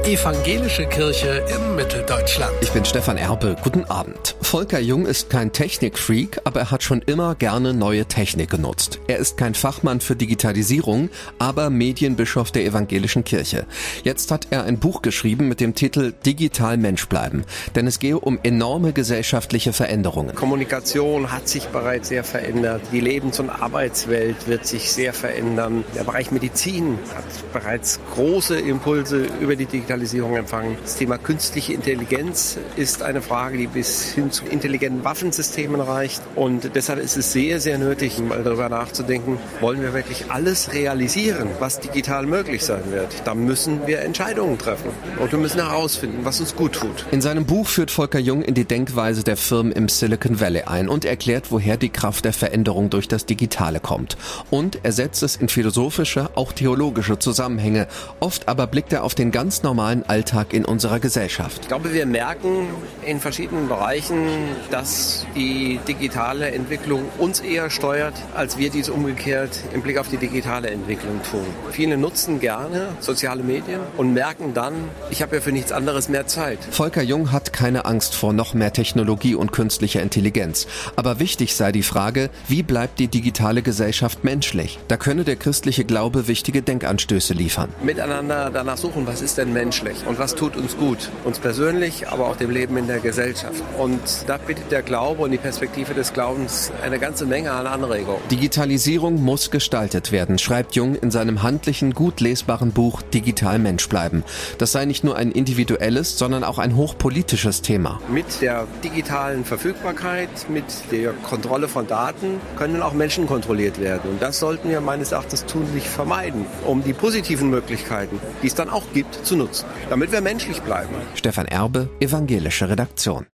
Evangelische Kirche in Mitteldeutschland. Ich bin Stefan Erbe. Guten Abend. Volker Jung ist kein Technikfreak, aber er hat schon immer gerne neue Technik genutzt. Er ist kein Fachmann für Digitalisierung, aber Medienbischof der Evangelischen Kirche. Jetzt hat er ein Buch geschrieben mit dem Titel Digital Mensch bleiben. Denn es gehe um enorme gesellschaftliche Veränderungen. Kommunikation hat sich bereits sehr verändert. Die Lebens- und Arbeitswelt wird sich sehr verändern. Der Bereich Medizin hat bereits große Impulse über die Digitalisierung empfangen. Das Thema künstliche Intelligenz ist eine Frage, die bis hin zu intelligenten Waffensystemen reicht. Und deshalb ist es sehr, sehr nötig, mal darüber nachzudenken, wollen wir wirklich alles realisieren, was digital möglich sein wird. Da müssen wir Entscheidungen treffen. Und wir müssen herausfinden, was uns gut tut. In seinem Buch führt Volker Jung in die Denkweise der Firmen im Silicon Valley ein und erklärt, woher die Kraft der Veränderung durch das Digitale kommt. Und er setzt es in philosophische, auch theologische Zusammenhänge. Oft aber blickt er auf den ganz normalen Alltag in unserer Gesellschaft. Ich glaube, wir merken in verschiedenen Bereichen, dass die digitale Entwicklung uns eher steuert, als wir dies umgekehrt im Blick auf die digitale Entwicklung tun. Viele nutzen gerne soziale Medien und merken dann, ich habe ja für nichts anderes mehr Zeit. Volker Jung hat keine Angst vor noch mehr Technologie und künstlicher Intelligenz. Aber wichtig sei die Frage, wie bleibt die digitale Gesellschaft menschlich? Da könne der christliche Glaube wichtige Denkanstöße liefern. Miteinander danach suchen, was ist denn menschlich und was tut uns gut? Uns persönlich, aber auch dem Leben in der Gesellschaft. Und da bietet der Glaube und die Perspektive des Glaubens eine ganze Menge an Anregungen. Digitalisierung muss gestaltet werden, schreibt Jung in seinem handlichen, gut lesbaren Buch Digital Mensch bleiben. Das sei nicht nur ein individuelles, sondern auch ein hochpolitisches Thema. Mit der digitalen Verfügbarkeit, mit der Kontrolle von Daten können auch Menschen kontrolliert werden. Und das sollten wir meines Erachtens tunlich vermeiden, um die positiven Möglichkeiten, die es dann auch gibt, zu nutzen, damit wir menschlich bleiben. Stefan Erbe, Evangelische Redaktion.